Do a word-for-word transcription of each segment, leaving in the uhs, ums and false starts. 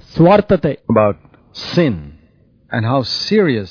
ಸ್ವಾರ್ಥತೆ. About sin and how serious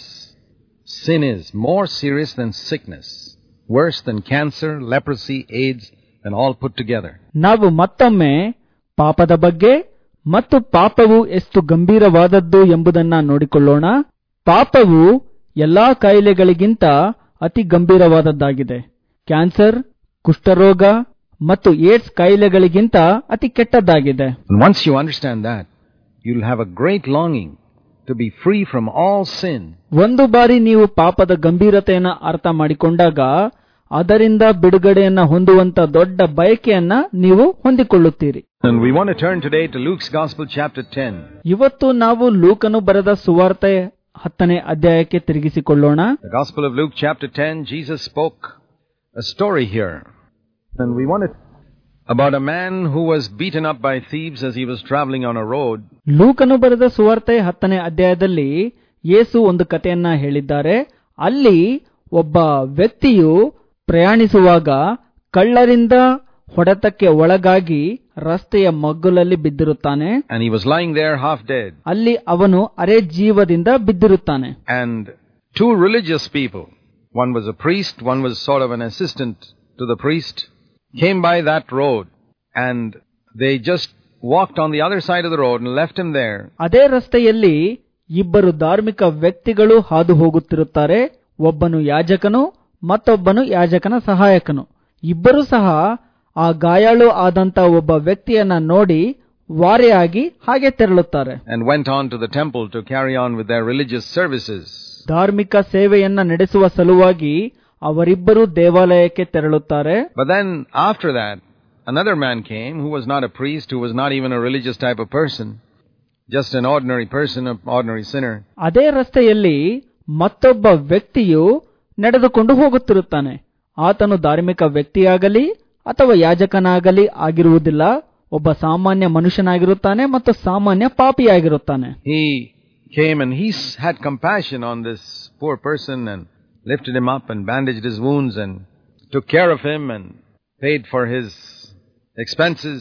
sin is, more serious than sickness, worse than cancer, leprosy, AIDS and all put together. ನಾವು ಮತ್ತೊಮ್ಮೆ ಪಾಪದ ಬಗ್ಗೆ ಮತ್ತು ಪಾಪವು ಎಷ್ಟು ಗಂಭೀರವಾದದ್ದು ಎಂಬುದನ್ನ ನೋಡಿಕೊಳ್ಳೋಣ. ಪಾಪವು ಎಲ್ಲಾ ಕಾಯಿಲೆಗಳಿಗಿಂತ ಅತಿ ಗಂಭೀರವಾದದ್ದಾಗಿದೆ. ಕ್ಯಾನ್ಸರ್, ಕುಷ್ಠರೋಗ ಮತ್ತು ಏಡ್ಸ್ ಕಾಯಿಲೆಗಳಿಗಿಂತ ಅತಿ ಕೆಟ್ಟದ್ದಾಗಿದೆ. Once you understand that, you'll have a great longing to be free from all sin. ಒಂದು ಬಾರಿ ನೀವು ಪಾಪದ ಗಂಭೀರತೆಯನ್ನು ಅರ್ಥ ಮಾಡಿಕೊಂಡಾಗ ಅದರಿಂದ ಬಿಡುಗಡೆಯನ್ನ ಹೊಂದುವಂತ ದೊಡ್ಡ ಬಯಕೆಯನ್ನ ನೀವು ಹೊಂದಿಕೊಳ್ಳುತ್ತೀರಿ. And we want to turn today to Luke's Gospel chapter ten. ಇವತ್ತು ನಾವು ಲೂಕನು ಬರೆದ ಸುವಾರ್ತೆ ಹತ್ತನೇ ಅಧ್ಯಾಯಕ್ಕೆ ತಿರುಗಿಸಿಕೊಳ್ಳೋಣ. The Gospel of Luke chapter ten, Jesus spoke a story here. And we want to about a man who was beaten up by thieves as he was traveling on a road. ಲೂಕನು ಬರೆದ ಸುವಾರ್ತೆ ಹತ್ತನೇ ಅಧ್ಯಾಯದಲ್ಲಿ ಯೇಸು ಒಂದು ಕಥೆಯನ್ನ ಹೇಳಿದ್ದಾರೆ. ಅಲ್ಲಿ ಒಬ್ಬ ವ್ಯಕ್ತಿಯು ಪ್ರಯಾಣಿಸುವಾಗ ಕಳ್ಳರಿಂದ ಹೊಡೆತಕ್ಕೆ ಒಳಗಾಗಿ ರಸ್ತೆಯ ಮಗ್ಗುಲಲ್ಲಿ ಬಿದ್ದಿರುತ್ತಾನೆ. And he was lying there half dead. ಅಲ್ಲಿ ಅವನು ಅರೆ ಜೀವದಿಂದ ಬಿದ್ದಿರುತ್ತಾನೆ. And two religious people, one was a priest, one was sort of an assistant to the priest, came by that road and they just walked on the other side of the road and left him there. ಅದೇ ರಸ್ತೆಯಲ್ಲಿ ಇಬ್ಬರು ಧಾರ್ಮಿಕ ವ್ಯಕ್ತಿಗಳು ಹಾದು ಹೋಗುತ್ತಿರುತ್ತಾರೆ. ಒಬ್ಬನು ಯಾಜಕನು ಮತ್ತೊಬ್ಬನು ಯಾಜಕನ ಸಹಾಯಕನು. ಇಬ್ಬರು ಸಹ ಆ ಗಾಯಾಳು ಆದಂತ ಒಬ್ಬ ವ್ಯಕ್ತಿಯನ್ನ ನೋಡಿ ವಾರೆಯಾಗಿ ಹಾಗೆ ತೆರಳುತ್ತಾರೆ. And went on to the temple to carry on with their religious services. ಧಾರ್ಮಿಕ ಸೇವೆಯನ್ನ ನಡೆಸುವ ಸಲುವಾಗಿ ಅವರಿಬ್ಬರು ದೇವಾಲಯಕ್ಕೆ ತೆರಳುತ್ತಾರೆ. But then after that another man came who was not a priest, who was not even a religious type of person, just an ordinary person, an ordinary sinner. ಅದೇ ರಸ್ತೆಯಲ್ಲಿ ಮತ್ತೊಬ್ಬ ವ್ಯಕ್ತಿಯು ನಡೆದುಕೊಂಡು ಹೋಗುತ್ತಿರುತ್ತಾನೆ. ಆತನು ಧಾರ್ಮಿಕ ವ್ಯಕ್ತಿಯಾಗಲಿ ಅಥವಾ ಯಾಜಕನಾಗಲಿ ಆಗಿರುವುದಿಲ್ಲ. ಒಬ್ಬ ಸಾಮಾನ್ಯ ಮನುಷ್ಯನಾಗಿರುತ್ತಾನೆ ಮತ್ತು ಸಾಮಾನ್ಯ ಪಾಪಿಯಾಗಿರುತ್ತಾನೆ. He came and he had compassion on this poor person and lifted him up and bandaged his wounds and took care of him and paid for his expenses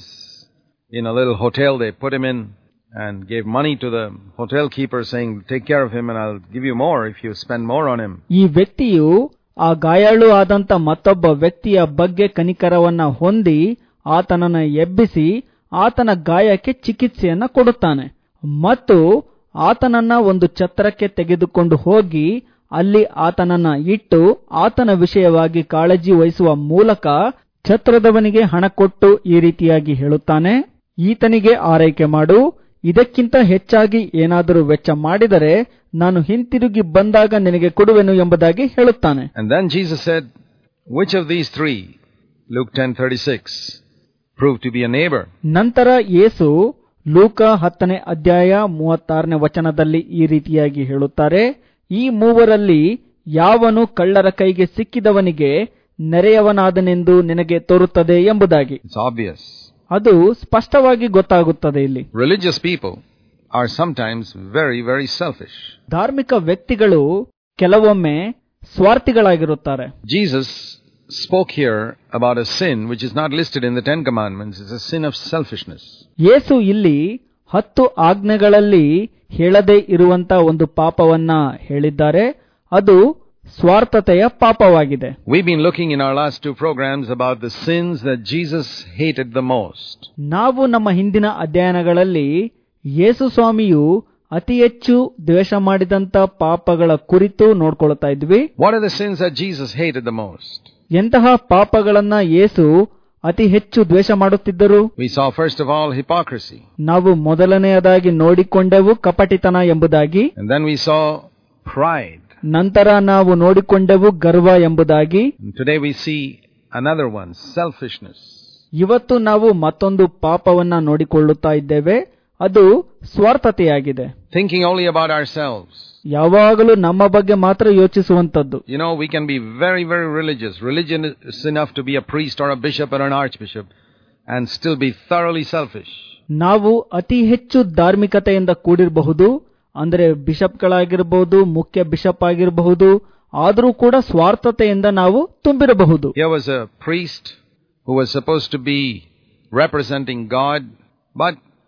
in a little hotel they put him in, and gave money to the hotel keeper saying, take care of him and I'll give you more if you spend more on him. ಈ ವ್ಯಕ್ತಿಯು ಆ ಗಾಯಾಳು ಆದಂತ ಮತ್ತೊಬ್ಬ ವ್ಯಕ್ತಿಯ ಬಗ್ಗೆ ಕನಿಕರವನ್ನ ಹೊಂದಿ ಆತನನ್ನು ಎಬ್ಬಿಸಿ ಆತನ ಗಾಯಕ್ಕೆ ಚಿಕಿತ್ಸೆಯನ್ನ ಕೊಡುತ್ತಾನೆ ಮತ್ತು ಆತನನ್ನ ಒಂದು ಛತ್ರಕ್ಕೆ ತೆಗೆದುಕೊಂಡು ಹೋಗಿ ಅಲ್ಲಿ ಆತನನ್ನ ಇಟ್ಟು ಆತನ ವಿಷಯವಾಗಿ ಕಾಳಜಿ ವಹಿಸುವ ಮೂಲಕ ಛತ್ರದವನಿಗೆ ಹಣ ಕೊಟ್ಟು ಈ ರೀತಿಯಾಗಿ ಹೇಳುತ್ತಾನೆ, ಈತನಿಗೆ ಆರೈಕೆ ಮಾಡು, ಇದಕ್ಕಿಂತ ಹೆಚ್ಚಾಗಿ ಏನಾದರೂ ವೆಚ್ಚ ಮಾಡಿದರೆ ನಾನು ಹಿಂತಿರುಗಿ ಬಂದಾಗ ನಿನಗೆ ಕೊಡುವೆನು ಎಂಬುದಾಗಿ ಹೇಳುತ್ತಾನೆ. And then Jesus said, which of these three, Luke ten thirty-six, proved to be a neighbor? ನಂತರ ಯೇಸು ಲೂಕ ಹತ್ತನೇ ಅಧ್ಯಾಯ ಮೂವತ್ತಾರನೇ ವಚನದಲ್ಲಿ ಈ ರೀತಿಯಾಗಿ ಹೇಳುತ್ತಾರೆ, ಈ ಮೂವರಲ್ಲಿ ಯಾವನು ಕಳ್ಳರ ಕೈಗೆ ಸಿಕ್ಕಿದವನಿಗೆ ನೆರೆಯವನಾದನೆಂದು ನಿನಗೆ ತೋರುತ್ತದೆ ಎಂಬುದಾಗಿ. It's obvious. ಅದು ಸ್ಪಷ್ಟವಾಗಿ ಗೊತ್ತಾಗುತ್ತದೆ. ಇಲ್ಲಿ religious people are sometimes very very selfish. ಧಾರ್ಮಿಕ ವ್ಯಕ್ತಿಗಳು ಕೆಲವೊಮ್ಮೆ ಸ್ವಾರ್ಥಿಗಳಾಗಿರುತ್ತಾರೆ. Jesus spoke here about a sin which is not listed in the Ten Commandments. It's a sin of selfishness. ಯೇಸು ಇಲ್ಲಿ ಹತ್ತು ಆಜ್ಞೆಗಳಲ್ಲಿ ಹೇಳದೇ ಇರುವಂತ ಒಂದು ಪಾಪವನ್ನ ಹೇಳಿದ್ದಾರೆ. ಅದು ಸ್ವಾರ್ಥತೆಯ ಪಾಪವಾಗಿದೆ. We've been looking in our last two programs about the sins that Jesus hated the most. ನಾವು ನಮ್ಮ ಹಿಂದಿನ ಅಧ್ಯಯನಗಳಲ್ಲಿ ಯೇಸು ಸ್ವಾಮಿಯು ಅತಿ ಹೆಚ್ಚು ದ್ವೇಷ ಮಾಡಿದಂತ ಪಾಪಗಳ ಕುರಿತು ನೋಡ್ಕೊಳ್ತಾ ಇದ್ವಿ. What are the sins that Jesus hated the most? ಎಂತಹ ಪಾಪಗಳನ್ನ ಯೇಸು ಅತಿ ಹೆಚ್ಚು ದ್ವೇಷ ಮಾಡುತ್ತಿದ್ದರು? We saw first of all hypocrisy. ನಾವು ಮೊದಲನೆಯದಾಗಿ ನೋಡಿಕೊಂಡೆವು ಕಪಟಿತನ ಎಂಬುದಾಗಿ. And then we saw pride. ನಂತರ ನಾವು ನೋಡಿಕೊಂಡೆವು ಗರ್ವ ಎಂಬುದಾಗಿ. And today we see another one, selfishness. ಇವತ್ತು ನಾವು ಮತ್ತೊಂದು ಪಾಪವನ್ನ ನೋಡಿಕೊಳ್ಳುತ್ತಾ ಇದ್ದೇವೆ, ಅದು ಸ್ವಾರ್ಥತೆಯಾಗಿದೆ. Thinking only about ourselves. ಯಾವಾಗಲೂ ನಮ್ಮ ಬಗ್ಗೆ ಮಾತ್ರ ಯೋಚಿಸುವಂತದ್ದು. You know, we can be very very religious. Religion is enough to be a priest or a bishop or an archbishop and still be thoroughly selfish. ನಾವು ಅತಿ ಹೆಚ್ಚು ಧಾರ್ಮಿಕತೆಯಿಂದ ಕೂಡಿರಬಹುದು, ಅಂದರೆ ಬಿಷಪ್ಗಳಾಗಿರಬಹುದು, ಮುಖ್ಯ ಬಿಷಪ್ ಆಗಿರಬಹುದು, ಆದರೂ ಕೂಡ ಸ್ವಾರ್ಥತೆಯಿಂದ ನಾವು ತುಂಬಿರಬಹುದು. Here was a priest who was supposed to be representing God, but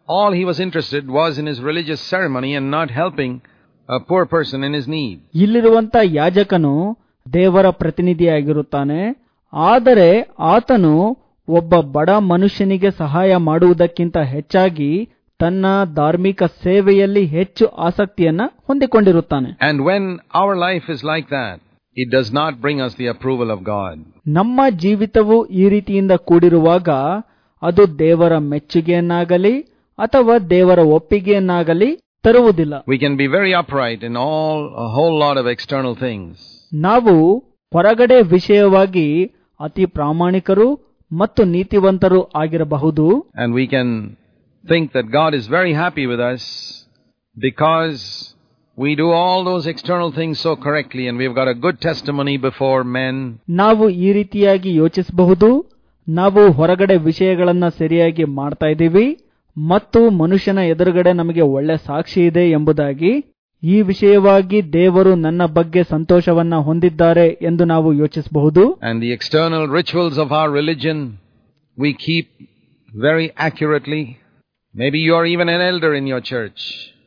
all he was interested was in his religious ceremony and not helping a poor person in his need. ಇಲ್ಲಿರುವಂತ ಯಾಜಕನು ದೇವರ ಪ್ರತಿನಿಧಿಯಾಗಿರುತ್ತಾನೆ, ಆದರೆ ಆತನು ಒಬ್ಬ ಬಡ ಮನುಷ್ಯನಿಗೆ ಸಹಾಯ ಮಾಡುವುದಕ್ಕಿಂತ ಹೆಚ್ಚಾಗಿ ತನ್ನ ಧಾರ್ಮಿಕ ಸೇವೆಯಲ್ಲಿ ಹೆಚ್ಚು ಆಸಕ್ತಿಯನ್ನ ಹೊಂದಿಕೊಂಡಿರುತ್ತಾನೆ. And when our life is like that, it does not bring us the approval of God. ನಮ್ಮ ಜೀವಿತವು ಈ ರೀತಿಯಿಂದ ಕೂಡಿರುವಾಗ ಅದು ದೇವರ ಮೆಚ್ಚುಗೆಯನ್ನಾಗಲಿ ಅಥವಾ ದೇವರ ಒಪ್ಪಿಗೆಯನ್ನಾಗಲಿ ತರುವುದಿಲ್ಲ. We can be very upright in all a whole lot of external things. ನಾವು ಹೊರಗಡೆ ವಿಷಯವಾಗಿ ಅತಿ ಪ್ರಾಮಾಣಿಕರು ಮತ್ತು ನೀತಿವಂತರು ಆಗಿರಬಹುದು. And we can think that God is very happy with us because we do all those external things so correctly and we've got a good testimony before men. ನಾವು ಈ ರೀತಿಯಾಗಿ ಯೋಚಿಸಬಹುದು, ನಾವು ಹೊರಗಡೆ ವಿಷಯಗಳನ್ನ ಸರಿಯಾಗಿ ಮಾಡ್ತಾ ಇದ್ದೀವಿ ಮತ್ತು ಮನುಷ್ಯನ ಎದುರುಗಡೆ ನಮಗೆ ಒಳ್ಳೆ ಸಾಕ್ಷಿ ಇದೆ ಎಂಬುದಾಗಿ. ಈ ವಿಷಯವಾಗಿ ದೇವರು ನನ್ನ ಬಗ್ಗೆ ಸಂತೋಷವನ್ನ ಹೊಂದಿದ್ದಾರೆ ಎಂದು ನಾವು ಯೋಚಿಸಬಹುದು. And the external rituals of our religion we keep very accurately. Maybe you are even an elder in your church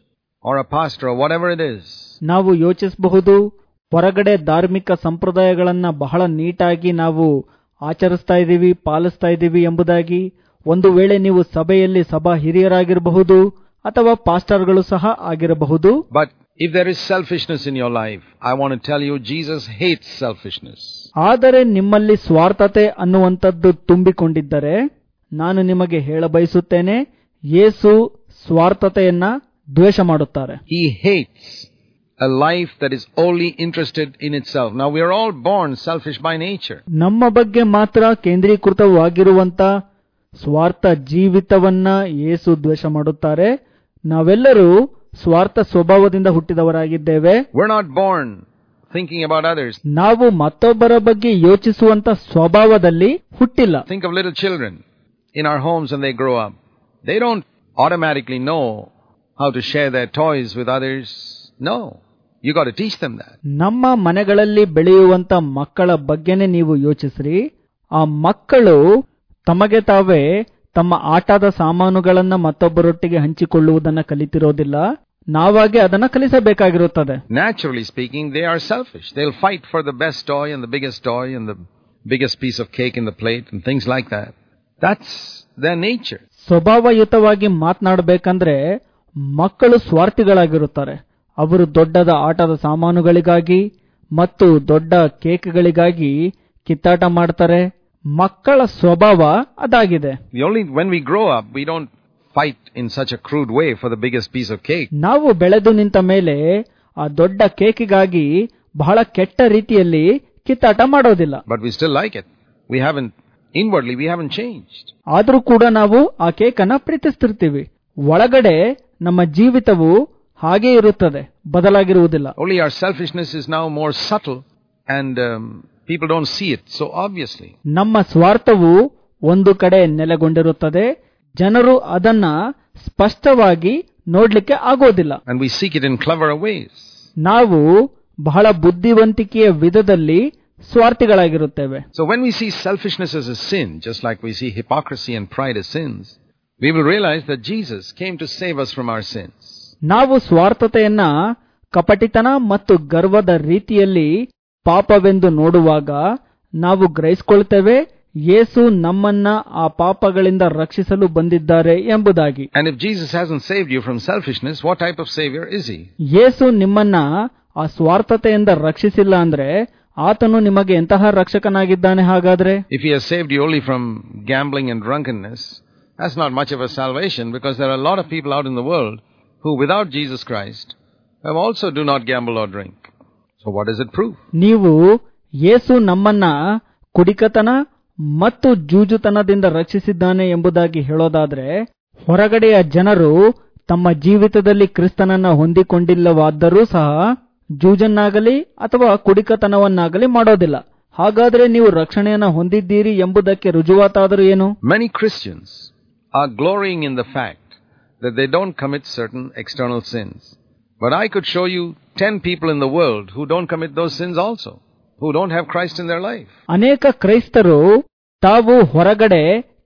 or a pastor or whatever it is. ನಾವು ಯೋಚಿಸಬಹುದು, ಹೊರಗಡೆ ಧಾರ್ಮಿಕ ಸಂಪ್ರದಾಯಗಳನ್ನ ಬಹಳ ನೀಟಾಗಿ ನಾವು ಆಚರಿಸ್ತಾ ಇದ್ದೀವಿ, ಪಾಲಿಸ್ತಾ ಇದ್ದೀವಿ ಎಂಬುದಾಗಿ. ಒಂದು ವೇಳೆ ನೀವು ಸಭೆಯಲ್ಲಿ ಸಭಾ ಹಿರಿಯರಾಗಿರಬಹುದು ಅಥವಾ ಪಾಸ್ಟರ್ಗಳು ಸಹ ಆಗಿರಬಹುದು. But if there is selfishness in your life, I want to tell you Jesus hates selfishness. ಆದರೆ ನಿಮ್ಮಲ್ಲಿ ಸ್ವಾರ್ಥತೆ ಅನ್ನುವಂಥದ್ದು ತುಂಬಿಕೊಂಡಿದ್ದರೆ ನಾನು ನಿಮಗೆ ಹೇಳಬಯಸುತ್ತೇನೆ, ಯೇಸು ಸ್ವಾರ್ಥತೆಯನ್ನ ದ್ವೇಷ ಮಾಡುತ್ತಾರೆ. He hates a life that is only interested in itself. Now we are all born selfish by nature. ನಮ್ಮ ಬಗ್ಗೆ ಮಾತ್ರ ಕೇಂದ್ರೀಕೃತವಾಗಿರುವಂತ ಸ್ವಾರ್ಥ ಜೀವಿತವನ್ನ ಯೇಸು ದ್ವೇಷ ಮಾಡುತ್ತಾರೆ. ನಾವೆಲ್ಲರೂ ಸ್ವಾರ್ಥ ಸ್ವಭಾವದಿಂದ ಹುಟ್ಟಿದವರಾಗಿದ್ದೇವೆ. We're not born thinking about others. ನಾವು ಮತ್ತೊಬ್ಬರ ಬಗ್ಗೆ ಯೋಚಿಸುವಂತ ಸ್ವಭಾವದಲ್ಲಿ ಹುಟ್ಟಿಲ್ಲ. Think of little children in our homes when they grow up. They don't automatically know how to share their toys with others. No, you got to teach them that. ನಮ್ಮ ಮನೆಗಳಲ್ಲಿ ಬೆಳೆಯುವಂತ ಮಕ್ಕಳ ಬಗ್ಗೆನೇ ನೀವು ಯೋಚಿಸ್ರಿ. ಆ ಮಕ್ಕಳು ತಮಗೆ ತಾವೇ ತಮ್ಮ ಆಟದ ಸಾಮಾನುಗಳನ್ನ ಮತ್ತೊಬ್ಬರೊಟ್ಟಿಗೆ ಹಂಚಿಕೊಳ್ಳುವುದನ್ನ ಕಲಿತಿರೋದಿಲ್ಲ, ನಾವಾಗೆ ಅದನ್ನ ಕಲಿಸಬೇಕಾಗಿರುತ್ತದೆ. Naturally speaking, they are selfish. They'll fight for the best toy and the biggest toy and the biggest piece of cake in the plate and things like that. That's their nature. ಸ್ವಭಾವಯುತವಾಗಿ ಮಾತನಾಡಬೇಕಂದ್ರೆ ಮಕ್ಕಳು ಸ್ವಾರ್ಥಿಗಳಾಗಿರುತ್ತಾರೆ. ಅವರು ದೊಡ್ಡದ ಆಟದ ಸಾಮಾನುಗಳಿಗಾಗಿ ಮತ್ತು ದೊಡ್ಡ ಕೇಕ್ಗಳಿಗಾಗಿ ಕಿತ್ತಾಟ ಮಾಡ್ತಾರೆ. ಮಕ್ಕಳ ಸ್ವಭಾವ ಅದಾಗಿದೆ. Only when we grow up, we don't fight in such a crude way for the biggest piece of cake. ನಾವು ಬೆಳೆದು ನಿಂತ ಮೇಲೆ ಆ ದೊಡ್ಡ ಕೇಕಿಗಾಗಿ ಬಹಳ ಕೆಟ್ಟ ರೀತಿಯಲ್ಲಿ ಕಿತ್ತಾಟ ಮಾಡೋದಿಲ್ಲ. But we still like it. We haven't inwardly we haven't changed. ಆದರೂ ಕೂಡ ನಾವು ಆ ಕೇಕನ್ನು ಪ್ರೀತಿಸ್ತಿರ್ತೀವಿ. ಒಳಗಡೆ ನಮ್ಮ ಜೀವಿತವು ಹಾಗೆ ಇರುತ್ತದೆ, ಬದಲಾಗಿರುವುದಿಲ್ಲ. Only our selfishness is now more subtle and um, people don't see it so obviously. ನಮ್ಮ ಸ್ವಾರ್ಥವು ಒಂದು ಕಡೆ ನೆಲೆಗೊಂಡಿರುತ್ತದೆ, ಜನರು ಅದನ್ನ ಸ್ಪಷ್ಟವಾಗಿ ನೋಡ್ಲಿಕ್ಕೆ ಆಗೋದಿಲ್ಲ. And we seek it in clever ways. ನಾವು ಬಹಳ ಬುದ್ಧಿವಂತಿಕೆಯ ವಿಧದಲ್ಲಿ ಸ್ವಾರ್ಥಿಗಳಾಗಿರುತ್ತೇವೆ. So when we see selfishness as a sin, just like we see hypocrisy and pride as sins, we will realize that Jesus came to save us from our sins. ನಾವು ಸ್ವಾರ್ಥತೆಯನ್ನ ಕಪಟಿತನ ಮತ್ತು ಗರ್ವದ ರೀತಿಯಲ್ಲಿ ಪಾಪವೆಂದು ನೋಡುವಾಗ ನಾವು ಗ್ರಹಿಸಿಕೊಳ್ಳುತ್ತೇವೆ, ಯೇಸು ನಮ್ಮನ್ನ ಆ ಪಾಪಗಳಿಂದ ರಕ್ಷಿಸಲು ಬಂದಿದ್ದಾರೆ ಎಂಬುದಾಗಿ. And if Jesus hasn't saved you from selfishness, what type of savior is he? ಯೇಸು ನಿಮ್ಮನ್ನ ಆ ಸ್ವಾರ್ಥತೆಯಿಂದ ರಕ್ಷಿಸಿಲ್ಲ ಅಂದ್ರೆ ಆತನು ನಿಮಗೆ ಎಂತಹ ರಕ್ಷಕನಾಗಿದ್ದಾನೆ ಹಾಗಾದ್ರೆ? If he has saved you only from gambling and drunkenness, that's not much of a salvation, because there are a lot of people out in the world who without Jesus Christ have also do not gamble or drink. So what does it prove? ನೀವು ಯೇಸು ನಮ್ಮನ್ನ ಕುಡಿಕತನ ಮತ್ತು ಜೂಜುತನದಿಂದ ರಕ್ಷಿಸಿದ್ದಾನೆ ಎಂಬುದಾಗಿ ಹೇಳೋದಾದ್ರೆ, ಹೊರಗಡೆಯ ಜನರು ತಮ್ಮ ಜೀವಿತದಲ್ಲಿ ಕ್ರಿಸ್ತನನ್ನ ಹೊಂದಿಕೊಂಡಿಲ್ಲವಾದರೂ ಸಹ ಜೂಜನ್ನಾಗಲಿ ಅಥವಾ ಕುಡಿಕತನವನ್ನಾಗಲಿ ಮಾಡೋದಿಲ್ಲ. ಹಾಗಾದ್ರೆ ನೀವು ರಕ್ಷಣೆಯನ್ನ ಹೊಂದಿದ್ದೀರಿ ಎಂಬುದಕ್ಕೆ ರುಜುವಾತಾದರೂ ಏನು? Many Christians are glorying in the fact that they don't commit certain external sins. But I could show you ten people in the world who don't commit those sins also, who don't have Christ in their life. ಅನೇಕ ಕ್ರೈಸ್ತರು ತಾವು ಹೊರಗಡೆ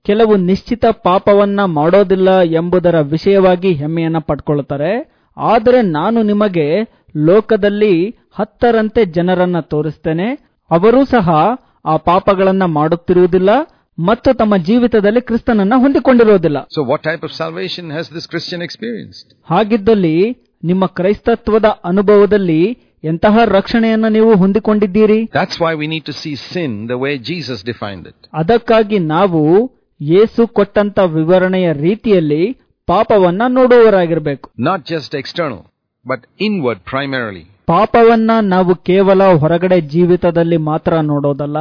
ಕೆಲವು ನಿಶ್ಚಿತ ಪಾಪವನ್ನ ಮಾಡೋದಿಲ್ಲ ಎಂಬುದರ ವಿಷಯವಾಗಿ ಹೆಮ್ಮೆಯನ್ನ ಪಡ್ಕೊಳ್ಳುತ್ತಾರೆ. ಆದರೆ ನಾನು ನಿಮಗೆ ಲೋಕದಲ್ಲಿ ಹತ್ತರಂತೆ ಜನರನ್ನ ತೋರಿಸ್ತೇನೆ, ಅವರೂ ಸಹ ಆ ಪಾಪಗಳನ್ನ ಮಾಡುತ್ತಿರುವುದಿಲ್ಲ ಮತ್ತು ತಮ್ಮ ಜೀವಿತದಲ್ಲಿ ಕ್ರಿಸ್ತನನ್ನ ಹೊಂದಿಕೊಂಡಿರುವುದಿಲ್ಲ. So what type of salvation has this Christian experienced? ಹಾಗಿದ್ದಲ್ಲಿ ನಿಮ್ಮ ಕ್ರೈಸ್ತತ್ವದ ಅನುಭವದಲ್ಲಿ ಎಂತಹ ರಕ್ಷಣೆಯನ್ನು ನೀವು ಹೊಂದಿಕೊಂಡಿದ್ದೀರಿ? That's why we need to see sin the way Jesus defined it. ಅದಕ್ಕಾಗಿ ನಾವು ಯೇಸು ಕೊಟ್ಟಂತ ವಿವರಣೆಯ ರೀತಿಯಲ್ಲಿ ಪಾಪವನ್ನ ನೋಡುವವರಾಗಿರಬೇಕು. Not just external, but inward primarily. ಪಾಪವನ್ನ ನಾವು ಕೇವಲ ಹೊರಗಡೆ ಜೀವಿತದಲ್ಲಿ ಮಾತ್ರ ನೋಡೋದಲ್ಲ,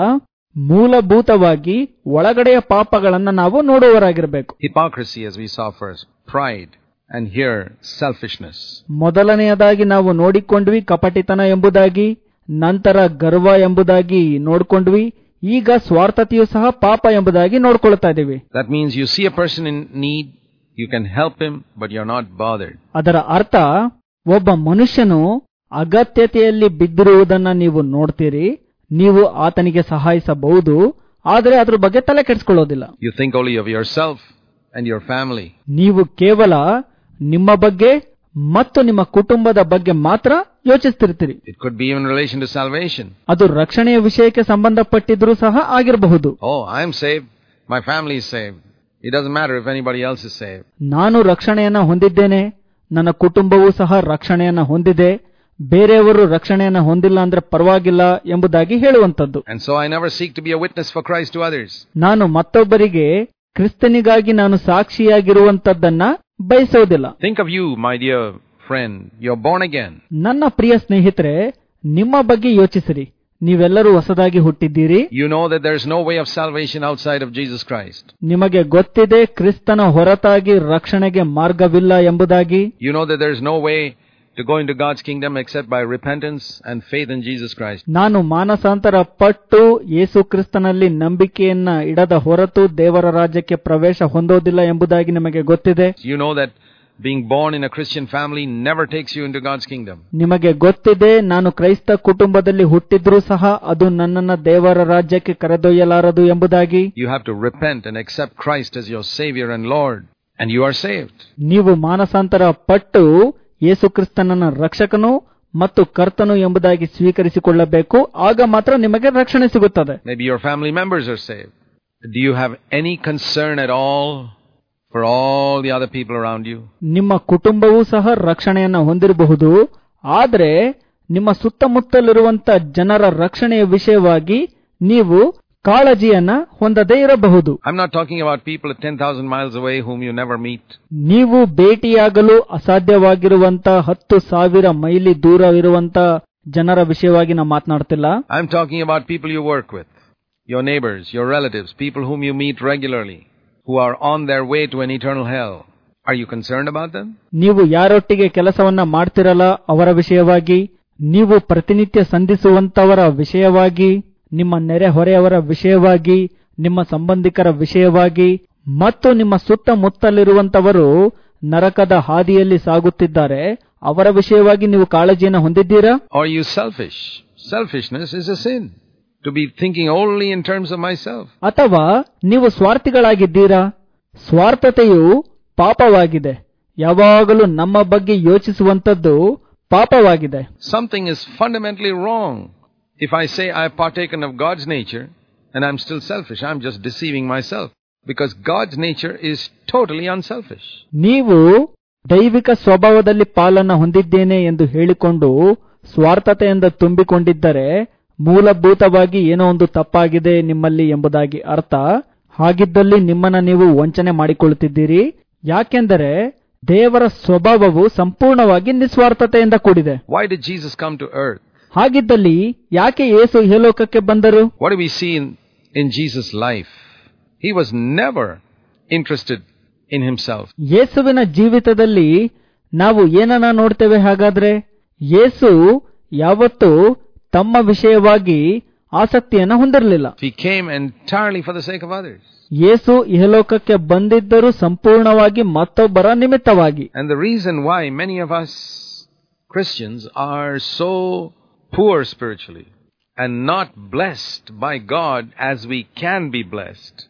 ಮೂಲಭೂತವಾಗಿ ಒಳಗಡೆಯ ಪಾಪಗಳನ್ನ ನಾವು ನೋಡುವವರಾಗಿರಬೇಕು. Hypocrisy, as we saw first, pride, and here selfishness. ಮೊದಲನೆಯದಾಗಿ ನಾವು ನೋಡಿಕೊಂಡ್ವಿ ಕಪಟಿತನ ಎಂಬುದಾಗಿ, ನಂತರ ಗರ್ವ ಎಂಬುದಾಗಿ ನೋಡಿಕೊಂಡ್ವಿ, ಈಗ ಸ್ವಾರ್ಥತೆಯೂ ಸಹ ಪಾಪ ಎಂಬುದಾಗಿ ನೋಡ್ಕೊಳ್ತಾ ಇದ್ದೀವಿ. That means you see a person in need, you can help him, but you're not bothered. ಅದರ ಅರ್ಥ ಒಬ್ಬ ಮನುಷ್ಯನು ಅಗತ್ಯತೆಯಲ್ಲಿ ಬಿದ್ದಿರುವುದನ್ನ ನೀವು ನೋಡ್ತೀರಿ, ನೀವು ಆತನಿಗೆ ಸಹಾಯಿಸಬಹುದು, ಆದರೆ ಅದ್ರ ಬಗ್ಗೆ ತಲೆ ಕೆಡಿಸಿಕೊಳ್ಳೋದಿಲ್ಲ. You think only of yourself and your family. ನೀವು ಕೇವಲ ನಿಮ್ಮ ಬಗ್ಗೆ ಮತ್ತು ನಿಮ್ಮ ಕುಟುಂಬದ ಬಗ್ಗೆ ಮಾತ್ರ ಯೋಚಿಸ್ತಿರ್ತೀರಿ. It could be in relation to salvation. ಅದು ರಕ್ಷಣೆಯ ವಿಷಯಕ್ಕೆ ಸಂಬಂಧಪಟ್ಟಿದ್ರೂ ಸಹ ಆಗಿರಬಹುದು. Oh, I am saved, my family is saved. It doesn't matter if anybody else is saved. ನಾನು ರಕ್ಷಣೆಯನ್ನ ಹೊಂದಿದ್ದೇನೆ, ನನ್ನ ಕುಟುಂಬವೂ ಸಹ ರಕ್ಷಣೆಯನ್ನ ಹೊಂದಿದೆ, ಬೇರೆಯವರು ರಕ್ಷಣೆಯನ್ನ ಹೊಂದಿಲ್ಲ ಅಂದ್ರೆ ಪರವಾಗಿಲ್ಲ ಎಂಬುದಾಗಿ ಹೇಳುವಂತದ್ದು. And so I never seek to be a witness for Christ to others. ನಾನು ಮತ್ತೊಬ್ಬರಿಗೆ ಕ್ರಿಸ್ತನಿಗಾಗಿ ನಾನು ಸಾಕ್ಷಿಯಾಗಿರುವಂತದ್ದನ್ನ ಬಯಸೋದಿಲ್ಲ. Think of you, my dear friend, you're born again. ನನ್ನ ಪ್ರಿಯ ಸ್ನೇಹಿತರೆ, ನಿಮ್ಮ ಬಗ್ಗೆ ಯೋಚಿಸಿರಿ. ನೀವೆಲ್ಲರೂ ಹೊಸದಾಗಿ ಹುಟ್ಟಿದ್ದೀರಿ. You know that there is no way of salvation outside of Jesus Christ. ನಿಮಗೆ ಗೊತ್ತಿದೆ ಕ್ರಿಸ್ತನ ಹೊರತಾಗಿ ರಕ್ಷಣೆಗೆ ಮಾರ್ಗವಿಲ್ಲ ಎಂಬುದಾಗಿ. You know that there is no way to go into God's kingdom except by repentance and faith in Jesus Christ. ನಾನು ಮಾನಸಾಂತರ ಪಟ್ಟು ಯೇಸು ಕ್ರಿಸ್ತನಲ್ಲಿ ನಂಬಿಕೆಯನ್ನ ಇಡದ ಹೊರತು ದೇವರ ರಾಜ್ಯಕ್ಕೆ ಪ್ರವೇಶ ಹೊಂದೋದಿಲ್ಲ ಎಂಬುದಾಗಿ ನಿಮಗೆ ಗೊತ್ತಿದೆ. You know that being born in a Christian family never takes you into God's kingdom. ನಿಮಗೆ ಗೊತ್ತಿದೆ ನಾನು ಕ್ರೈಸ್ತ ಕುಟುಂಬದಲ್ಲಿ ಹುಟ್ಟಿದ್ರೂ ಸಹ ಅದು ನನ್ನನ್ನ ದೇವರ ರಾಜ್ಯಕ್ಕೆ ಕರೆದೊಯ್ಯಲಾರದು ಎಂಬುದಾಗಿ. You have to repent and accept Christ as your Savior and Lord, and you are saved. ನೀವು ಮಾನಸಾಂತರ ಪಟ್ಟು ಯೇಸು ಕ್ರಿಸ್ತನನ್ನ ರಕ್ಷಕನು ಮತ್ತು ಕರ್ತನು ಎಂಬುದಾಗಿ ಸ್ವೀಕರಿಸಿಕೊಳ್ಳಬೇಕು, ಆಗ ಮಾತ್ರ ನಿಮಗೆ ರಕ್ಷಣೆ ಸಿಗುತ್ತದೆ. Maybe your family members are saved. Do you have any concern at all for all the other people around you? ನಿಮ್ಮ ಕುಟುಂಬವೂ ಸಹ ರಕ್ಷಣೆಯನ್ನ ಹೊಂದಿರಬಹುದು, ಆದರೆ ನಿಮ್ಮ ಸುತ್ತಮುತ್ತಲಿರುವಂತ ಜನರ ರಕ್ಷಣೆಯ ವಿಷಯವಾಗಿ ನೀವು ಕಾಳಜಿಯನ್ನ ಹೊಂದದೇ ಇರಬಹುದು. I'm not talking about people at ten thousand miles away whom you never meet. ನೀವು ಭೇಟಿಯಾಗಲು ಅಸಾಧ್ಯವಾಗಿರುವಂತ ಹತ್ತು ಸಾವಿರ ಮೈಲಿ ದೂರ ಇರುವಂತ ಜನರ ವಿಷಯವಾಗಿ ನಾನು ಮಾತನಾಡ್ತಿಲ್ಲ. I'm talking about people you work with, your neighbors, your relatives, people whom you meet regularly, who are on their way to an eternal hell. Are you concerned about them? ನೀವು ಯಾರೊಟ್ಟಿಗೆ ಕೆಲಸವನ್ನ ಮಾಡ್ತಿರಲ್ಲ ಅವರ ವಿಷಯವಾಗಿ, ನೀವು ಪ್ರತಿನಿತ್ಯ ಸಂಧಿಸುವಂತವರ ವಿಷಯವಾಗಿ, ನಿಮ್ಮ ನೆರೆಹೊರೆಯವರ ವಿಷಯವಾಗಿ, ನಿಮ್ಮ ಸಂಬಂಧಿಕರ ವಿಷಯವಾಗಿ ಮತ್ತು ನಿಮ್ಮ ಸುತ್ತಮುತ್ತಲಿರುವಂತವರು ನರಕದ ಹಾದಿಯಲ್ಲಿ ಸಾಗುತ್ತಿದ್ದಾರೆ ಅವರ ವಿಷಯವಾಗಿ ನೀವು ಕಾಳಜಿಯನ್ನು ಹೊಂದಿದ್ದೀರಾ? Are you selfish? Selfishness is a sin. To be thinking only in terms of myself. ಅಥವಾ ನೀವು ಸ್ವಾರ್ಥಿಗಳಾಗಿದ್ದೀರಾ? ಸ್ವಾರ್ಥತೆಯು ಪಾಪವಾಗಿದೆ. ಯಾವಾಗಲೂ ನಮ್ಮ ಬಗ್ಗೆ ಯೋಚಿಸುವಂತದ್ದು ಪಾಪವಾಗಿದೆ. Something is fundamentally wrong. If I say I have partaken of God's nature and I'm still selfish, I'm just deceiving myself, because God's nature is totally unselfish. ನೀವು ದೈವಿಕ ಸ್ವಭಾವದಲ್ಲಿ ಪಾಲನ್ನ ಹೊಂದಿದ್ದೇನೆ ಎಂದು ಹೇಳಿಕೊಂಡು ಸ್ವಾರ್ಥತೆಯಿಂದ ತುಂಬಿಕೊಂಡಿದ್ದರೆ ಮೂಲಭೂತವಾಗಿ ಏನೋ ಒಂದು ತಪ್ಪಾಗಿದೆ ನಿಮ್ಮಲ್ಲಿ ಎಂಬುದಾಗಿ ಅರ್ಥ. ಹಾಗಿದ್ದಲ್ಲಿ ನಿಮ್ಮನ್ನ ನೀವು ವಂಚನೆ ಮಾಡಿಕೊಳ್ಳುತ್ತಿದ್ದೀರಿ. ಯಾಕೆಂದರೆ ದೇವರ ಸ್ವಭಾವವು ಸಂಪೂರ್ಣವಾಗಿ ನಿಸ್ವಾರ್ಥತೆಯಿಂದ ಕೂಡಿದೆ. Why did Jesus come to earth? ಹಾಗಿದ್ದಲ್ಲಿ ಯಾಕೆ ಯೇಸು ಇಹಲೋಕಕ್ಕೆ ಬಂದರು? What do we see in, in Jesus' life? He was never interested in himself. ಯೇಸುವಿನ ಜೀವಿತದಲ್ಲಿ ನಾವು ಏನನ್ನ ನೋಡ್ತೇವೆ ಹಾಗಾದ್ರೆ? ಯೇಸು ಯಾವತ್ತೂ ತಮ್ಮ ವಿಷಯವಾಗಿ ಆಸಕ್ತಿಯನ್ನು ಹೊಂದಿರಲಿಲ್ಲ. He came entirely for the sake of others. ಯೇಸು ಇಹಲೋಕಕ್ಕೆ ಬಂದಿದ್ದರು ಸಂಪೂರ್ಣವಾಗಿ ಮತ್ತೊಬ್ಬರ ನಿಮಿತ್ತವಾಗಿ. And the reason why many of us Christians are so poor spiritually and not blessed by God as we can be blessed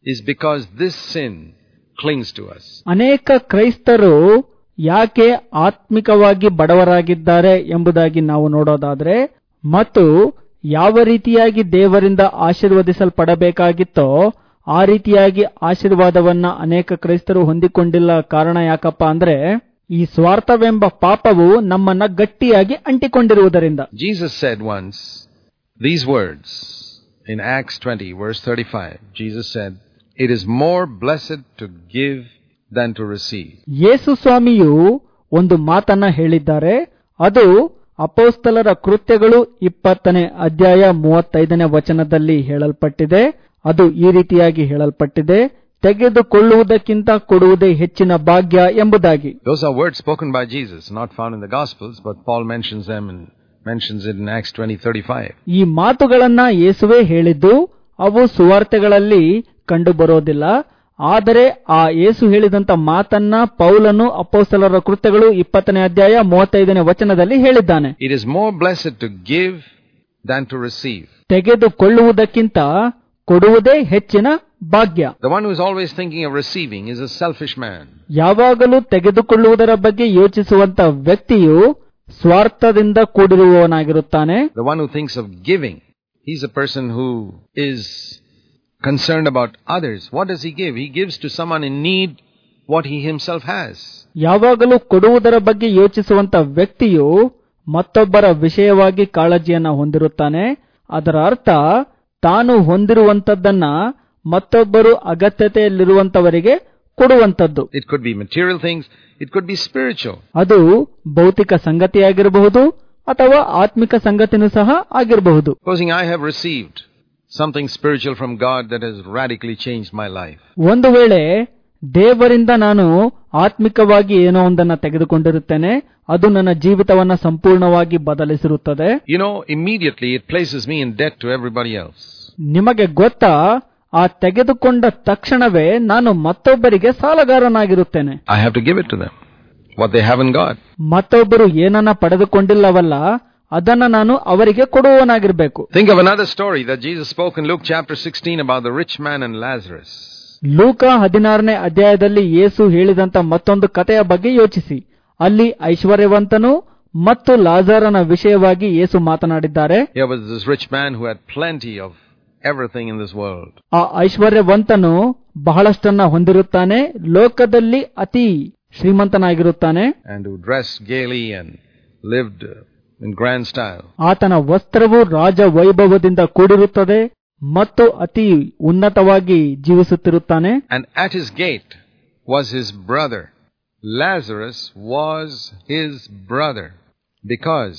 is because this sin clings to us. ಅನೇಕ ಕ್ರೈಸ್ತರು ಯಾಕೆ ಆತ್ಮಿಕವಾಗಿ ಬಡವರಾಗಿದ್ದಾರೆ ಎಂಬುದಾಗಿ ನಾವು ನೋಡೋದಾದ್ರೆ, ಮತ್ತು ಯಾವ ರೀತಿಯಾಗಿ ದೇವರಿಂದ ಆಶೀರ್ವದಿಸಲ್ಪಡಬೇಕಾಗಿತ್ತೋ ಆ ರೀತಿಯಾಗಿ ಆಶೀರ್ವಾದವನ್ನ ಅನೇಕ ಕ್ರೈಸ್ತರು ಹೊಂದಿಕೊಂಡಿಲ್ಲ. ಕಾರಣ ಯಾಕಪ್ಪ ಅಂದ್ರೆ, ಈ ಸ್ವಾರ್ಥವೆಂಬ ಪಾಪವು ನಮ್ಮನ್ನ ಗಟ್ಟಿಯಾಗಿ ಅಂಟಿಕೊಂಡಿರುವುದರಿಂದ. Jesus said once these words in Acts twenty verse thirty-five. Jesus said, "It is more blessed to give than to receive." ಯೇಸು ಸ್ವಾಮಿಯು ಒಂದು ಮಾತನ್ನ ಹೇಳಿದ್ದಾರೆ. ಅದು ಅಪೊಸ್ತಲರ ಕೃತ್ಯಗಳು ಇಪ್ಪತ್ತನೇ ಅಧ್ಯಾಯ ಮೂವತ್ತೈದನೇ ವಚನದಲ್ಲಿ ಹೇಳಲ್ಪಟ್ಟಿದೆ. ಅದು ಈ ರೀತಿಯಾಗಿ ಹೇಳಲ್ಪಟ್ಟಿದೆ, ತೆಗೆದುಕೊಳ್ಳುವುದಕ್ಕಿಂತ ಕೊಡುವುದೇ ಹೆಚ್ಚಿನ ಭಾಗ್ಯ ಎಂಬುದಾಗಿ. Those are words spoken by Jesus, not found in the Gospels, but Paul mentions them and mentions it in Acts twenty thirty-five. ಈ ಮಾತುಗಳನ್ನ ಯೇಸುವೇ ಹೇಳಿದ್ದು, ಅವು ಸುವಾರ್ತೆಗಳಲ್ಲಿ ಕಂಡು ಬರೋದಿಲ್ಲ. ಆದರೆ ಆ ಯೇಸು ಹೇಳಿದಂತ ಮಾತನ್ನ ಪೌಲನು ಅಪೊಸ್ತಲರ ಕೃತ್ಯಗಳು ಇಪ್ಪತ್ತನೇ ಅಧ್ಯಾಯ ಮೂವತ್ತೈದನೇ ವಚನದಲ್ಲಿ ಹೇಳಿದ್ದಾನೆ. It is more blessed to give than to receive. ತೆಗೆದುಕೊಳ್ಳುವುದಕ್ಕಿಂತ ಕೊಡುವುದೇ ಹೆಚ್ಚಿನ ಭಾಗ್ಯ. The one who is always thinking of receiving is a selfish man. ಯಾವಾಗಲೂ ತೆಗೆದುಕೊಳ್ಳುವುದರ ಬಗ್ಗೆ ಯೋಚಿಸುವಂತ ವ್ಯಕ್ತಿಯು ಸ್ವಾರ್ಥದಿಂದ ಕೂಡಿರುವವನಾಗಿರುತ್ತಾನೆ. The one who thinks of giving, he's a person who is concerned about others. What does he give? He gives to someone in need what he himself has. ಯಾವಾಗಲೂ ಕೊಡುವುದರ ಬಗ್ಗೆ ಯೋಚಿಸುವಂತ ವ್ಯಕ್ತಿಯು ಮತ್ತೊಬ್ಬರ ವಿಷಯವಾಗಿ ಕಾಳಜಿಯನ್ನ ಹೊಂದಿರುತ್ತಾನೆ. ಅದರ ಅರ್ಥ ತಾನು ಹೊಂದಿರುವಂತದ್ದನ್ನ ಮತ್ತೊಬ್ಬರು ಅಗತ್ಯತೆಯಲ್ಲಿರುವಂತವರಿಗೆ ಕೊಡುವಂತದ್ದು. It could be material things, it could be spiritual. ಅದು ಭೌತಿಕ ಸಂಗತಿಯಾಗಿರಬಹುದು ಅಥವಾ ಆತ್ಮಿಕ ಸಂಗತಿನೂ ಸಹ ಆಗಿರಬಹುದು. Supposing I have received something spiritual from God that has radically changed my life. ಒಂದು ವೇಳೆ ದೇವರಿಂದ ನಾನು ಆತ್ಮಿಕವಾಗಿ ಏನೋ ಒಂದನ್ನ ತೆಗೆದುಕೊಂಡಿರುತ್ತೇನೆ, ಅದು ನನ್ನ ಜೀವಿತವನ್ನ ಸಂಪೂರ್ಣವಾಗಿ ಬದಲಿಸಿರುತ್ತದೆ. You know, immediately it places me in debt to everybody else. ನಿಮಗೆ ಗೊತ್ತಾ, ಆ ತೆಗೆದುಕೊಂಡ ತಕ್ಷಣವೇ ನಾನು ಮತ್ತೊಬ್ಬರಿಗೆ ಸಾಲಗಾರನಾಗಿರುತ್ತೇನೆ. I have to give it to them what they haven't got. ಮತ್ತೊಬ್ಬರು ಏನನ್ನ ಪಡೆದುಕೊಂಡಿಲ್ಲವಲ್ಲ, ಅದನ್ನ ನಾನು ಅವರಿಗೆ ಕೊಡುವವನಾಗಿರಬೇಕು. Think of another story that Jesus spoke in Luke chapter sixteen about the rich man and Lazarus. ಲೂಕ ಹದಿನಾರನೇ ಅಧ್ಯಾಯದಲ್ಲಿ ಯೇಸು ಹೇಳಿದಂತ ಮತ್ತೊಂದು ಕಥೆಯ ಬಗ್ಗೆ ಯೋಚಿಸಿ. ಅಲ್ಲಿ ಐಶ್ವರ್ಯವಂತನು ಮತ್ತು ಲಾಜರನ ವಿಷಯವಾಗಿ ಯೇಸು ಮಾತನಾಡಿದ್ದಾರೆ. Here was this rich man who had plenty of everything in this world. ಆ ಐಶ್ವರ್ಯವಂತನು ಬಹಳಷ್ಟನ್ನ ಹೊಂದಿರುತ್ತಾನೆ, ಲೋಕದಲ್ಲಿ ಅತಿ ಶ್ರೀಮಂತನಾಗಿರುತ್ತಾನೆ. And who dressed gaily and lived in grand style. ಆತನ ವಸ್ತ್ರವು ರಾಜ ವೈಭವದಿಂದ ಕೂಡಿರುತ್ತದೆ ಮತ್ತು ಅತಿ ಉನ್ನತವಾಗಿ ಜೀವಿಸುತ್ತಿರುತ್ತಾನೆ. And at his gate was his brother. Lazarus was his brother, because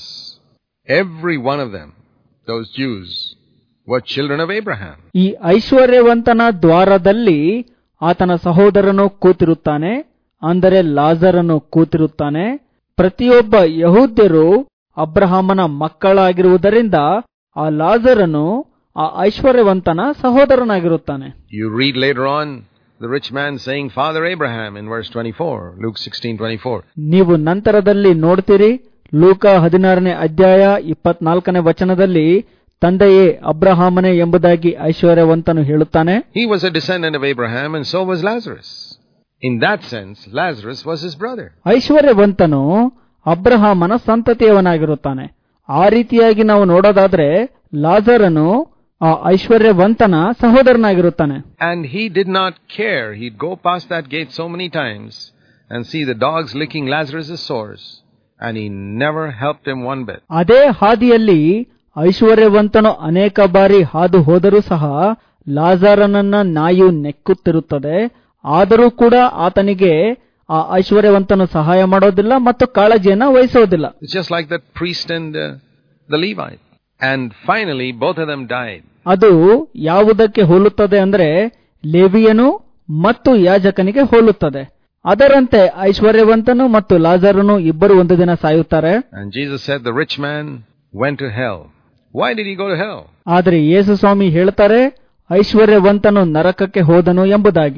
every one of them, those Jews, were children of Abraham. ಈ ಐಶ್ವರ್ಯವಂತನ ದ್ವಾರದಲ್ಲಿ ಆತನ ಸಹೋದರನು ಕೂತಿರುತ್ತಾನೆ, ಅಂದರೆ ಲಾಜರನು ಕೂತಿರುತ್ತಾನೆ. ಪ್ರತಿಯೊಬ್ಬ ಯಹೂದ್ಯರು ಅಬ್ರಹಾಮನ ಮಕ್ಕಳಾಗಿರುವುದರಿಂದ ಆ ಲಾಜರನು ಆ ಐಶ್ವರ್ಯವಂತನ ಸಹೋದರನಾಗಿರುತ್ತಾನೆ. You read later on the rich man saying Father Abraham in verse twenty-four, Luke sixteen twenty-four. ನೀವು ನಂತರದಲ್ಲಿ ನೋಡ್ತೀರಿ, ಲೂಕ ಹದಿನಾರನೇ ಅಧ್ಯಾಯ ಇಪ್ಪತ್ನಾಲ್ಕನೇ ವಚನದಲ್ಲಿ ತಂದೆಯೇ ಅಬ್ರಹಾಮನೇ ಎಂಬುದಾಗಿ ಐಶ್ವರ್ಯವಂತನು ಹೇಳುತ್ತಾನೆ. He was a descendant of Abraham and so was Lazarus. In that sense, Lazarus was his brother. ಐಶ್ವರ್ಯವಂತನು ಅಬ್ರಹಾಮನ ಸಂತತಿಯವನಾಗಿರುತ್ತಾನೆ. ಆ ರೀತಿಯಾಗಿ ನಾವು ನೋಡೋದಾದ್ರೆ ಲಾಜರನು ಆ ಐಶ್ವರ್ಯವಂತನ ಸಹೋದರನಾಗಿರುತ್ತಾನೆ. And he did not care. He'd go past that gate so many times and see the dogs licking Lazarus' sores, and he never helped him one bit. ಅದೇ ಹಾದಿಯಲ್ಲಿ ಐಶ್ವರ್ಯವಂತನು ಅನೇಕ ಬಾರಿ ಹಾದು ಹೋದರೂ ಸಹ ಲಾಜರನನ್ನ ನಾಯು ನೆಕ್ಕುತ್ತಿರುತ್ತದೆ. ಆದರೂ ಕೂಡ ಆತನಿಗೆ ಆ ಐಶ್ವರ್ಯವಂತನು ಸಹಾಯ ಮಾಡೋದಿಲ್ಲ ಮತ್ತು ಕಾಳಜಿಯನ್ನ ವಹಿಸೋದಿಲ್ಲ. It's just like that priest and uh, the Levite. And finally, both of them died. ಅದು ಯಾವುದಕ್ಕೆ ಹೋಲುತ್ತದೆ ಅಂದ್ರೆ ಲೇವಿಯನು ಮತ್ತು ಯಾಜಕನಿಗೆ ಹೋಲುತ್ತದೆ. ಅದರಂತೆ ಐಶ್ವರ್ಯವಂತನು ಮತ್ತು ಲಾಜರನು ಇಬ್ಬರು ಒಂದು ದಿನ ಸಾಯುತ್ತಾರೆ. And Jesus said the rich man went to hell. Why did he go to hell? ಆದರೆ ಯೇಸು ಸ್ವಾಮಿ ಹೇಳ್ತಾರೆ, ಐಶ್ವರ್ಯವಂತನು ನರಕಕ್ಕೆ ಹೋದನು ಎಂಬುದಾಗಿ.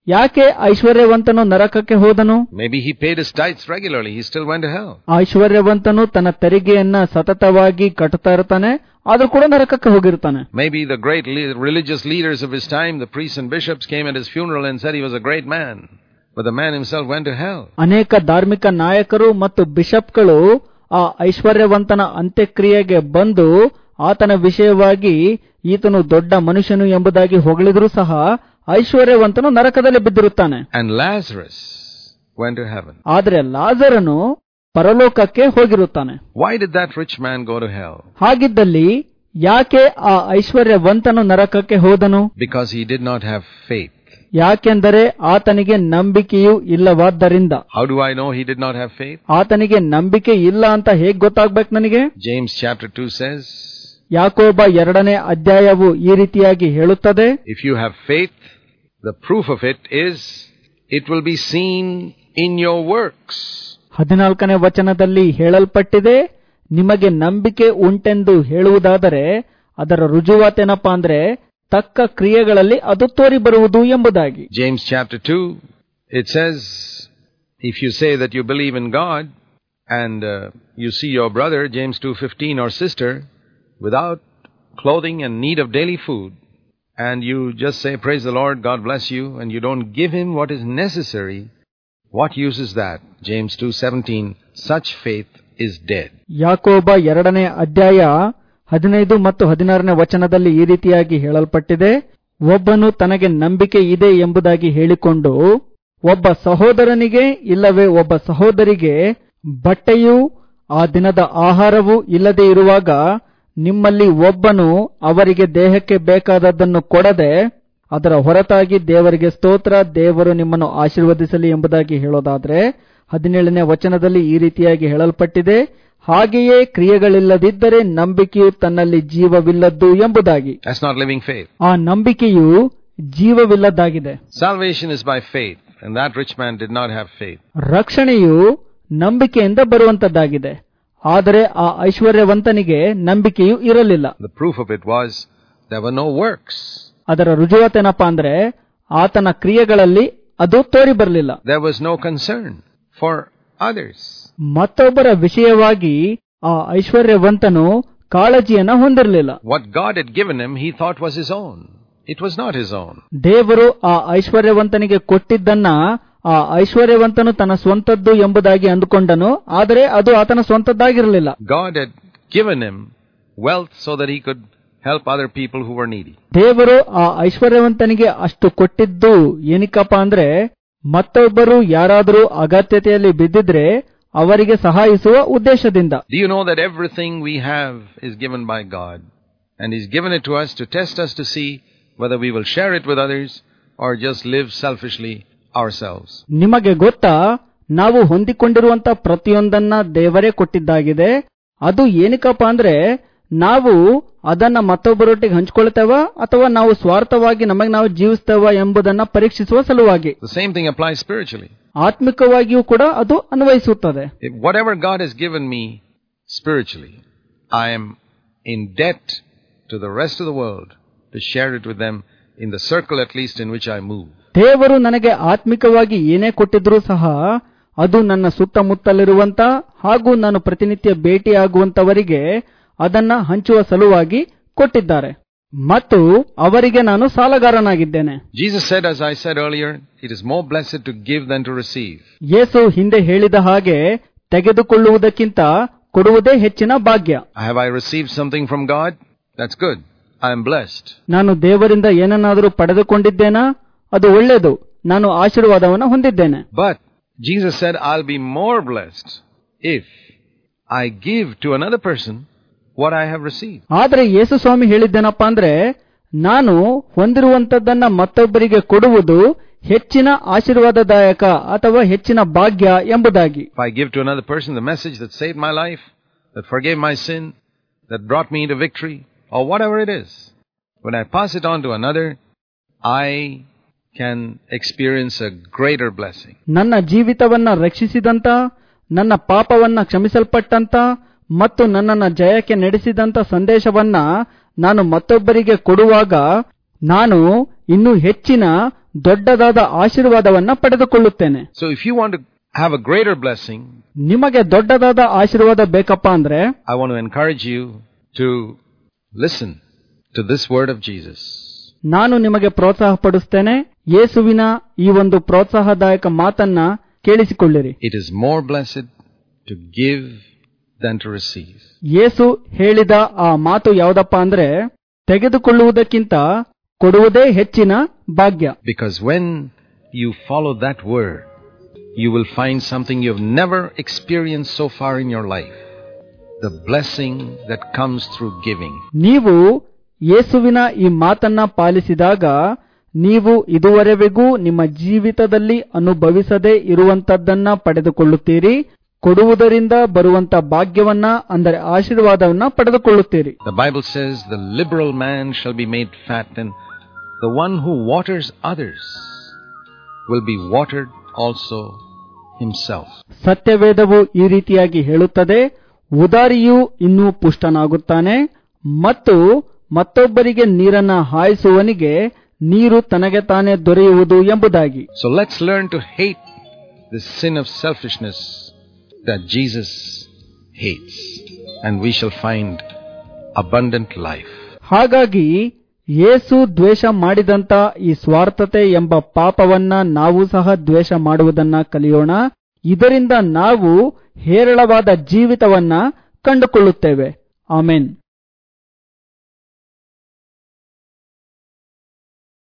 ಯಾಕೆ ಐಶ್ವರ್ಯವಂತನು ನರಕಕ್ಕೆ ಹೋದನು? Maybe he paid his tithes regularly, he still went to hell. ಐಶ್ವರ್ಯವಂತನು ತನ್ನ ತೆರಿಗೆಯನ್ನ ಸತತವಾಗಿ ಕಟ್ಟುತ್ತಾ ಇರ್ತಾನೆ, ಆದ್ರೂ ಕೂಡ ನರಕಕ್ಕೆ ಹೋಗಿರ್ತಾನೆ. Maybe the great le- religious leaders of his time, the priests and bishops, came at his funeral and said he was a great man, but the man himself went to hell. ಅನೇಕ ಧಾರ್ಮಿಕ ನಾಯಕರು ಮತ್ತು ಬಿಷಪ್ಗಳು ಆ ಐಶ್ವರ್ಯವಂತನ ಅಂತ್ಯಕ್ರಿಯೆಗೆ ಬಂದು ಆತನ ವಿಷಯವಾಗಿ ಈತನು ದೊಡ್ಡ ಮನುಷ್ಯನು ಎಂಬುದಾಗಿ ಹೊಗಳಿದ್ರೂ ಸಹ ಐಶ್ವರ್ಯವಂತನು ನರಕದಲ್ಲಿ ಬಿದ್ದಿರುತ್ತಾನೆ. And Lazarus went to heaven. ಆದರೆ ಲಾಜರನು ಪರಲೋಕಕ್ಕೆ ಹೋಗಿರುತ್ತಾನೆ. Why did that rich man go to hell? ಹಾಗಿದ್ದಲ್ಲಿ ಯಾಕೆ ಆ ಐಶ್ವರ್ಯವಂತನು ನರಕಕ್ಕೆ ಹೋದನು? Because he did not have faith. ಯಾಕೆಂದರೆ ಆತನಿಗೆ ನಂಬಿಕೆಯೂ ಇಲ್ಲವಾದ್ದರಿಂದ. How do I know he did not have faith? ಆತನಿಗೆ ನಂಬಿಕೆ ಇಲ್ಲ ಅಂತ ಹೇಗ್ ಗೊತ್ತಾಗ್ಬೇಕು ನನಗೆ? James chapter two says, ಯಾಕೋಬ ಎರಡನೇ ಅಧ್ಯಾಯವು ಈ ರೀತಿಯಾಗಿ ಹೇಳುತ್ತದೆ, if you have faith, the proof of it is it will be seen in your works. ಹದಿನಾಲ್ಕನೇ ವಚನದಲ್ಲಿ ಹೇಳಲ್ಪಟ್ಟಿದೆ, ನಿಮಗೆ ನಂಬಿಕೆ ಉಂಟೆಂದು ಹೇಳುವುದಾದರೆ ಅದರ ರುಜುವಾತೇನಪ್ಪಾ ಅಂದ್ರೆ ತಕ್ಕ ಕ್ರಿಯೆಗಳಲ್ಲಿ ಅದು ತೋರಿ ಬರುವುದು ಎಂಬುದಾಗಿ. James chapter two, it says, if you say that you believe in God and uh, you see your brother, James two fifteen, or sister without clothing and need of daily food, and you just say, praise the Lord, God bless you, and you don't give him what is necessary, what use is that? James two seventeen, such faith is dead. ಯಾಕೋಬ ಎರಡನೇ ಅಧ್ಯಾಯ ಹದಿನೈದು ಮತ್ತು ಹದಿನಾರನೇ ವಚನದಲ್ಲಿ ಈ ರೀತಿಯಾಗಿ ಹೇಳಲ್ಪಟ್ಟಿದೆ, ಒಬ್ಬನು ತನಗೆ ನಂಬಿಕೆ ಇದೆ ಎಂಬುದಾಗಿ ಹೇಳಿಕೊಂಡು ಒಬ್ಬ ಸಹೋದರನಿಗೆ ಇಲ್ಲವೇ ಒಬ್ಬ ಸಹೋದರಿಗೆ ಬಟ್ಟೆಯೂ ಆ ದಿನದ ಆಹಾರವೂ ಇಲ್ಲದೆ ಇರುವಾಗ ನಿಮ್ಮಲ್ಲಿ ಒಬ್ಬನು ಅವರಿಗೆ ದೇಹಕ್ಕೆ ಬೇಕಾದದ್ದನ್ನು ಕೊಡದೆ ಅದರ ಹೊರತಾಗಿ ದೇವರಿಗೆ ಸ್ತೋತ್ರ, ದೇವರು ನಿಮ್ಮನ್ನು ಆಶೀರ್ವದಿಸಲಿ ಎಂಬುದಾಗಿ ಹೇಳೋದಾದ್ರೆ ಹದಿನೇಳನೇ ವಚನದಲ್ಲಿ ಈ ರೀತಿಯಾಗಿ ಹೇಳಲ್ಪಟ್ಟಿದೆ, ಹಾಗೆಯೇ ಕ್ರಿಯೆಗಳಿಲ್ಲದಿದ್ದರೆ ನಂಬಿಕೆಯು ತನ್ನಲ್ಲಿ ಜೀವವಿಲ್ಲದ್ದು ಎಂಬುದಾಗಿ. That's not living faith. ಆ ನಂಬಿಕೆಯು ಜೀವವಿಲ್ಲದ್ದಾಗಿದೆ. Salvation is by faith, and that rich man did not have faith. ರಕ್ಷಣೆಯು ನಂಬಿಕೆಯಿಂದ ಬರುವಂತದ್ದಾಗಿದೆ, ಆದರೆ ಆ ಐಶ್ವರ್ಯವಂತನಿಗೆ ನಂಬಿಕೆಯೂ ಇರಲಿಲ್ಲ. The proof of it was there were no works. ಅದರ ರುಜುವಾತೇನಪ್ಪಾ ಅಂದ್ರೆ ಆತನ ಕ್ರಿಯೆಗಳಲ್ಲಿ ಅದು ತೋರಿ ಬರಲಿಲ್ಲ. There was no concern for others. ಮತ್ತೊಬ್ಬರ ವಿಷಯವಾಗಿ ಆ ಐಶ್ವರ್ಯವಂತನು ಕಾಳಜಿಯನ್ನ ಹೊಂದಿರಲಿಲ್ಲ. What God had given him, he thought was his own. It was not his own. ದೇವರು ಆ ಐಶ್ವರ್ಯವಂತನಿಗೆ ಕೊಟ್ಟಿದ್ದನ್ನ ಆ ಐಶ್ವರ್ಯವಂತನು ತನ್ನ ಸ್ವಂತದ್ದು ಎಂಬುದಾಗಿ ಅಂದುಕೊಂಡನು, ಆದರೆ ಅದು ಆತನ ಸ್ವಂತದ್ದಾಗಿರಲಿಲ್ಲ. God had given him wealth so that he could help other people who were needy. ದೇವರು ಆ ಐಶ್ವರ್ಯವಂತನಿಗೆ ಅಷ್ಟು ಕೊಟ್ಟಿದ್ದು ಏನಕ್ಕಪ್ಪ ಅಂದ್ರೆ ಮತ್ತೊಬ್ಬರು ಯಾರಾದರೂ ಅಗತ್ಯತೆಯಲ್ಲಿ ಬಿದ್ದಿದ್ರೆ ಅವರಿಗೆ ಸಹಾಯಿಸುವ ಉದ್ದೇಶದಿಂದ. Do you know that everything we have is given by God, and he's given it to us to test us to see whether we will share it with others or just live selfishly ourselves. ನಿಮಗೆ ಗೊತ್ತಾ, ನಾವು ಹೊಂದಿಕೊಂಡಿರುವಂತ ಪ್ರತಿಯೊಂದನ್ನ ದೇವರೇ ಕೊಟ್ಟಿದ್ದಾಗಿದೆ. ಅದು ಏನಕ್ಕಪ್ಪ ಅಂದ್ರೆ ನಾವು ಅದನ್ನ ಮತ್ತೊಬ್ಬರೊಟ್ಟಿಗೆ ಹಂಚಿಕೊಳ್ತೇವ ಅಥವಾ ನಾವು ಸ್ವಾರ್ಥವಾಗಿ ನಮಗೆ ನಾವು ಜೀವಿಸ್ತೇವ ಎಂಬುದನ್ನ ಪರೀಕ್ಷಿಸುವ ಸಲುವಾಗಿ. The same thing applies spiritually. ಆತ್ಮಿಕವಾಗಿಯೂ ಕೂಡ ಅದು ಅನ್ವಯಿಸುತ್ತದೆ. If whatever God has given me spiritually, I am in debt to the rest of the world to share it with them in the circle at least in which I move. ದೇವರು ನನಗೆ ಆತ್ಮಿಕವಾಗಿ ಏನೇ ಕೊಟ್ಟಿದ್ರೂ ಸಹ ಅದು ನನ್ನ ಸುತ್ತಮುತ್ತಲಿರುವಂತ ಹಾಗೂ ನಾನು ಪ್ರತಿನಿತ್ಯ ಭೇಟಿಯಾಗುವಂತವರಿಗೆ ಅದನ್ನ ಹಂಚುವ ಸಲುವಾಗಿ ಕೊಟ್ಟಿದ್ದಾರೆ ಮತ್ತು ಅವರಿಗೆ ನಾನು ಸಾಲಗಾರನಾಗಿದ್ದೇನೆ. Jesus said, as I said earlier, it is more blessed to give than to receive. ಯೇಸು ಹಿಂದೆ ಹೇಳಿದ ಹಾಗೆ ತೆಗೆದುಕೊಳ್ಳುವುದಕ್ಕಿಂತ ಕೊಡುವುದೇ ಹೆಚ್ಚಿನ ಭಾಗ್ಯ. Have I received something from God? That's good. I am blessed. ನಾನು ದೇವರಿಂದ ಏನನ್ನಾದರೂ ಪಡೆದುಕೊಂಡಿದ್ದೇನಾ? ಅದು ಒಳ್ಳೆಯದು, ನಾನು ಆಶೀರ್ವಾದವನ್ನು ಹೊಂದಿದ್ದೇನೆ. But Jesus said, I'll be more blessed if I give to another person what I have received. ಆದರೆ ಯೇಸು ಸ್ವಾಮಿ ಹೇಳಿದ್ದೇನಪ್ಪ ಅಂದ್ರೆ ನಾನು ಹೊಂದಿರುವಂತದ್ದನ್ನ ಮತ್ತೊಬ್ಬರಿಗೆ ಕೊಡುವುದು ಹೆಚ್ಚಿನ ಆಶೀರ್ವಾದದಾಯಕ ಅಥವಾ ಹೆಚ್ಚಿನ ಭಾಗ್ಯ ಎಂಬುದಾಗಿ. If I give to another person the message that saved my life, that forgave my sin, that brought me into victory, or whatever it is, when I pass it on to another, I can experience a greater blessing. ನನ್ನ ಜೀವಿತವನ್ನ ರಕ್ಷಿಸಿದಂತ, ನನ್ನ ಪಾಪವನ್ನ ಕ್ಷಮಿಸಲ್ಪಟ್ಟಂತ ಮತ್ತು ನನ್ನನ್ನು ಜಯಕ್ಕೆ ನಡೆಸಿದಂತ ಸಂದೇಶವನ್ನ ನಾನು ಮತ್ತೊಬ್ಬರಿಗೆ ಕೊಡುವಾಗ ನಾನು ಇನ್ನೂ ಹೆಚ್ಚಿನ ದೊಡ್ಡದಾದ ಆಶೀರ್ವಾದವನ್ನ ಪಡೆದುಕೊಳ್ಳುತ್ತೇನೆ. So if you want to have a greater blessing, ನಿಮಗೆ ದೊಡ್ಡದಾದ ಆಶೀರ್ವಾದ ಬೇಕಪ್ಪ ಅಂದ್ರೆ, I want to encourage you to listen to this word of Jesus. ನಾನು ನಿಮಗೆ ಪ್ರೋತ್ಸಾಹ ಪಡಿಸುತ್ತೇನೆ, ಯೇಸುವಿನ ಈ ಒಂದು ಪ್ರೋತ್ಸಾಹದಾಯಕ ಮಾತನ್ನ ಕೇಳಿಸಿಕೊಳ್ಳಿರಿ. It is more blessed to give than to receive. ಯೇಸು ಹೇಳಿದ ಆ ಮಾತು ಯಾವುದಪ್ಪ ಅಂದ್ರೆ, ತೆಗೆದುಕೊಳ್ಳುವುದಕ್ಕಿಂತ ಕೊಡುವುದೇ ಹೆಚ್ಚಿನ ಭಾಗ್ಯ. Because when you follow that word, you will find something you have never experienced so far in your life. The blessing that comes through giving. ನೀವು ಯೇಸುವಿನ ಈ ಮಾತನ್ನ ಪಾಲಿಸಿದಾಗ ನೀವು ಇದುವರೆವಿಗೂ ನಿಮ್ಮ ಜೀವಿತದಲ್ಲಿ ಅನುಭವಿಸದೇ ಇರುವಂತದ್ದನ್ನ ಪಡೆದುಕೊಳ್ಳುತ್ತೀರಿ. ಕೊಡುವುದರಿಂದ ಬರುವಂತ ಭಾಗ್ಯವನ್ನ, ಅಂದರೆ ಆಶೀರ್ವಾದವನ್ನ ಪಡೆದುಕೊಳ್ಳುತ್ತೀರಿ. The Bible says the liberal man shall be made fat, and the one who waters others will be watered also himself. ಸತ್ಯವೇದವು ಈ ರೀತಿಯಾಗಿ ಹೇಳುತ್ತದೆ, ಉದಾರಿಯು ಇನ್ನೂ ಪುಷ್ಟನಾಗುತ್ತಾನೆ ಮತ್ತು ಮತ್ತೊಬ್ಬರಿಗೆ ನೀರನ್ನ ಹಾಯಿಸುವವನಿಗೆ ನೀರು ತನಗೆ ತಾನೇ ದೊರೆಯುವುದು ಎಂಬುದಾಗಿ. So let's learn to hate the sin of selfishness that Jesus hates, and we shall find abundant life. ಹಾಗಾಗಿ ಯೇಸು ದ್ವೇಷ ಮಾಡಿದಂತ ಈ ಸ್ವಾರ್ಥತೆ ಎಂಬ ಪಾಪವನ್ನ ನಾವು ಸಹ ದ್ವೇಷ ಮಾಡುವುದನ್ನ ಕಲಿಯೋಣ. ಇದರಿಂದ ನಾವು ಹೇರಳವಾದ ಜೀವಿತವನ್ನ ಕಂಡುಕೊಳ್ಳುತ್ತೇವೆ. ಆಮೆನ್.